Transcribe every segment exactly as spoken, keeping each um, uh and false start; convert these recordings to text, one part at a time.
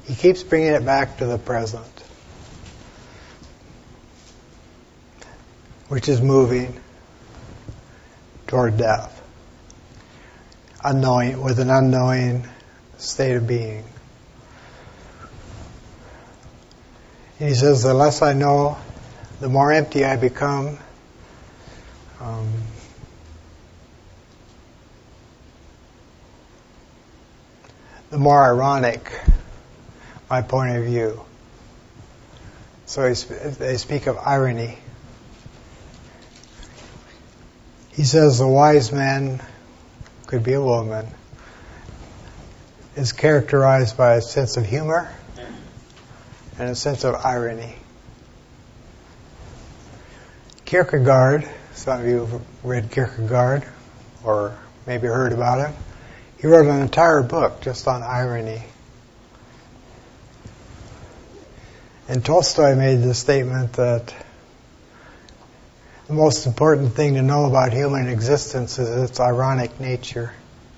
He keeps bringing it back to the present, which is moving toward death, unknowing, with an unknowing state of being. And he says, the less I know, the more empty I become. Um, the more ironic my point of view. So they speak of irony. He says the wise man, could be a woman, is characterized by a sense of humor and a sense of irony. Kierkegaard, some of you have read Kierkegaard or maybe heard about him. He wrote an entire book just on irony. And Tolstoy made the statement that the most important thing to know about human existence is its ironic nature.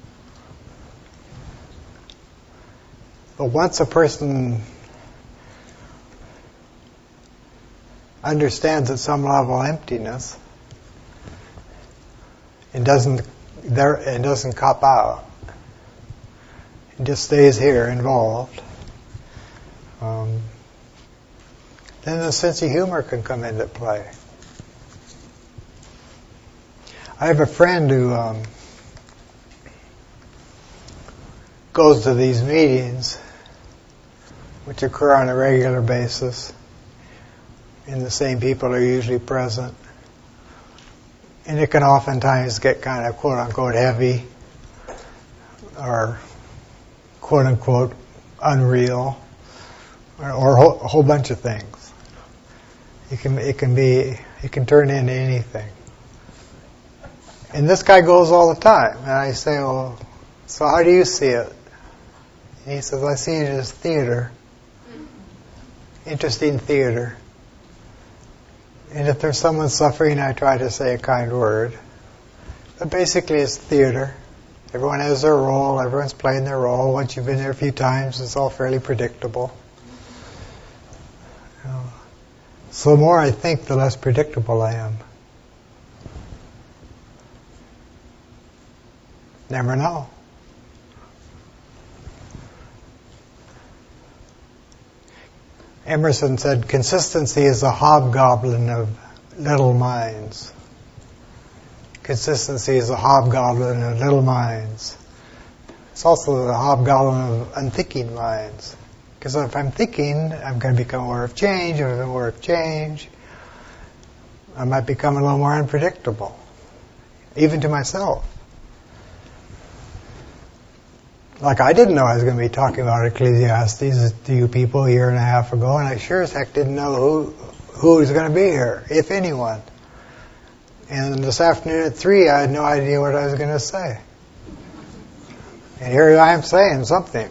But once a person understands at some level emptiness and doesn't there and doesn't cop out, and just stays here involved, um, then the sense of humor can come into play. I have a friend who um, goes to these meetings, which occur on a regular basis, and the same people are usually present. And it can oftentimes get kind of quote-unquote heavy or quote-unquote unreal or, or a, whole, a whole bunch of things. It can, it can be, it can turn into anything. And this guy goes all the time. And I say, well, so how do you see it? And he says, I see it as theater. Interesting theater. And if there's someone suffering, I try to say a kind word. But basically it's theater. Everyone has their role. Everyone's playing their role. Once you've been there a few times, it's all fairly predictable. You know, so the more I think, the less predictable I am. Never know. Emerson said, consistency is a hobgoblin of little minds. Consistency is a hobgoblin of little minds. It's also the hobgoblin of unthinking minds. Because if I'm thinking, I'm going to become aware of change. If I'm aware of change, I might become a little more unpredictable, even to myself. Like I didn't know I was going to be talking about Ecclesiastes to you people a year and a half ago, and I sure as heck didn't know who who was going to be here, if anyone. And this afternoon at three, I had no idea what I was going to say. And here I am saying something.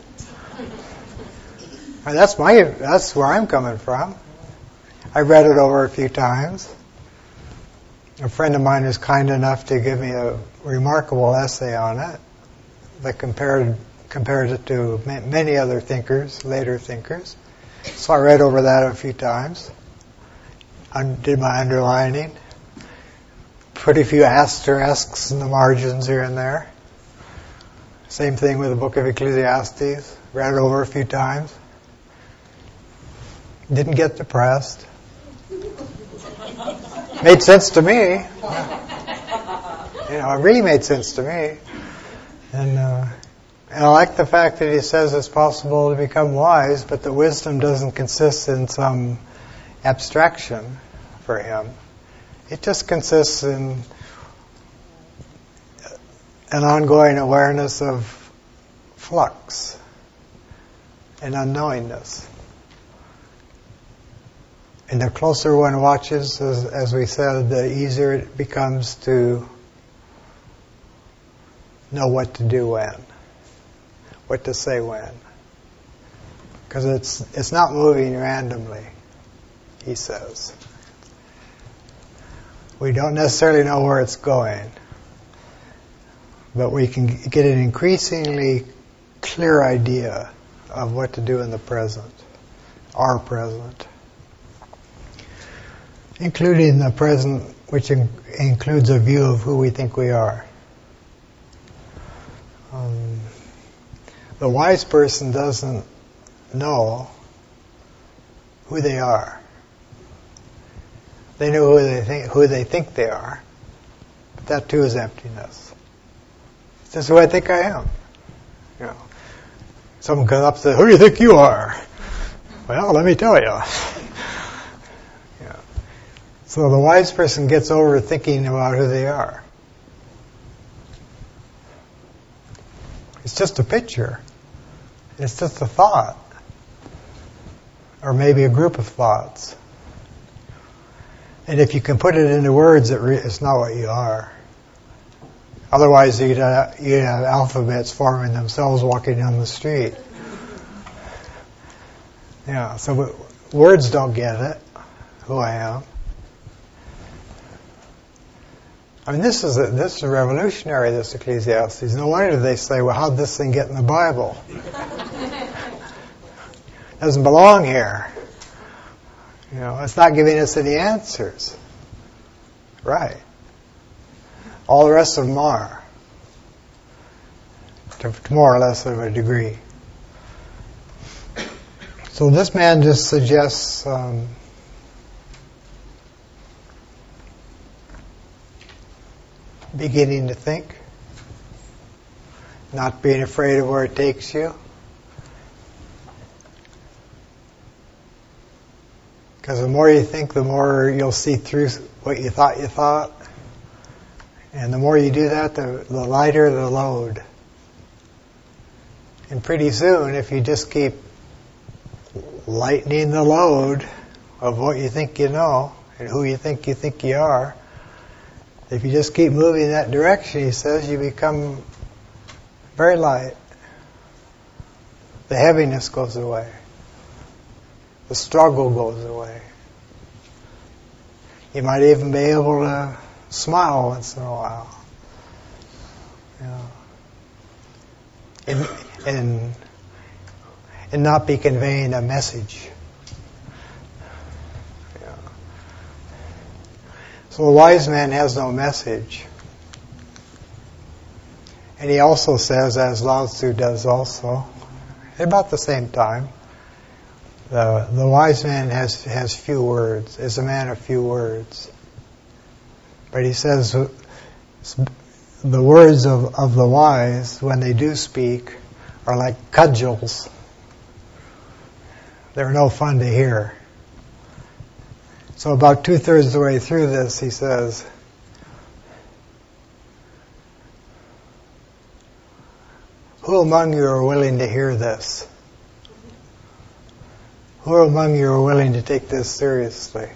And that's my that's where I'm coming from. I read it over a few times. A friend of mine was kind enough to give me a remarkable essay on it that compared compared it to many other thinkers, later thinkers. So I read over that a few times. I did my underlining. Put a few asterisks in the margins here and there. Same thing with the book of Ecclesiastes. Read it over a few times. Didn't get depressed. Made sense to me. You know, it really made sense to me. And, uh, and I like the fact that he says it's possible to become wise, but the wisdom doesn't consist in some abstraction for him. It just consists in an ongoing awareness of flux and unknowingness. And the closer one watches, as, as we said, the easier it becomes to know what to do when, what to say when. Because it's it's not moving randomly, he says. We don't necessarily know where it's going, but we can get an increasingly clear idea of what to do in the present, our present, including the present, which in, includes a view of who we think we are. Um, the wise person doesn't know who they are. They know who they think who they think they are, but that too is emptiness. This is who I think I am. You know, someone comes up and says, "Who do you think you are?" Well, let me tell you. Yeah. So the wise person gets over thinking about who they are. It's just a picture. It's just a thought. Or maybe a group of thoughts. And if you can put it into words, it re- it's not what you are. Otherwise, you'd have, you'd have alphabets forming themselves walking down the street. Yeah, so w- words don't get it, who I am. I mean, this is a, this is revolutionary, this Ecclesiastes. No wonder they say, well, how'd this thing get in the Bible? It doesn't belong here. You know, it's not giving us any answers. Right. All the rest of them are, to, to more or less of a degree. So this man just suggests um, beginning to think, not being afraid of where it takes you. Because the more you think, the more you'll see through what you thought you thought. And the more you do that, the, the lighter the load. And pretty soon, if you just keep lightening the load of what you think you know and who you think you think you are, if you just keep moving in that direction, he says, you become very light. The heaviness goes away. The struggle goes away. You might even be able to smile once in a while. You know. And, and, and not be conveying a message. Yeah. So the wise man has no message. And he also says, as Lao Tzu does also, at about the same time, the the wise man has has few words, is a man of few words. But he says the words of, of the wise, when they do speak, are like cudgels. They're no fun to hear. So about two-thirds of the way through this, he says, who among you are willing to hear this? Who among you are willing to take this seriously?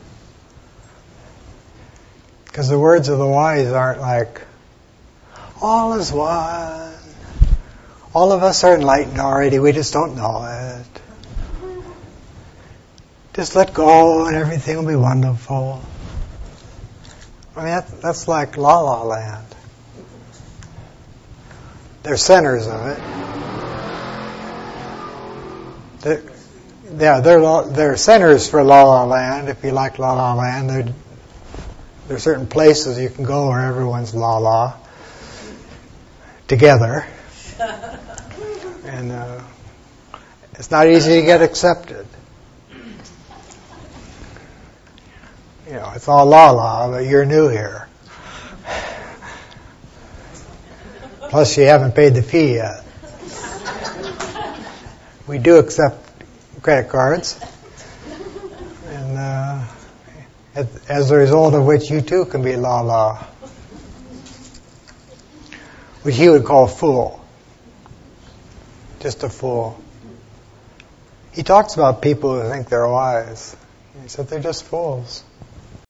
Because the words of the wise aren't like, all is one. All of us are enlightened already, we just don't know it. Just let go and everything will be wonderful. I mean, that, that's like La La Land. They're centers of it. They're, yeah, they're, they're centers for La La Land. If you like La La Land, there are certain places you can go where everyone's La La together. And uh, it's not easy to get accepted. You know, it's all La La, but you're new here. Plus, you haven't paid the fee yet. We do accept credit cards. And uh, as a result of which you too can be La La. Which he would call fool. Just a fool. He talks about people who think they're wise. He said they're just fools.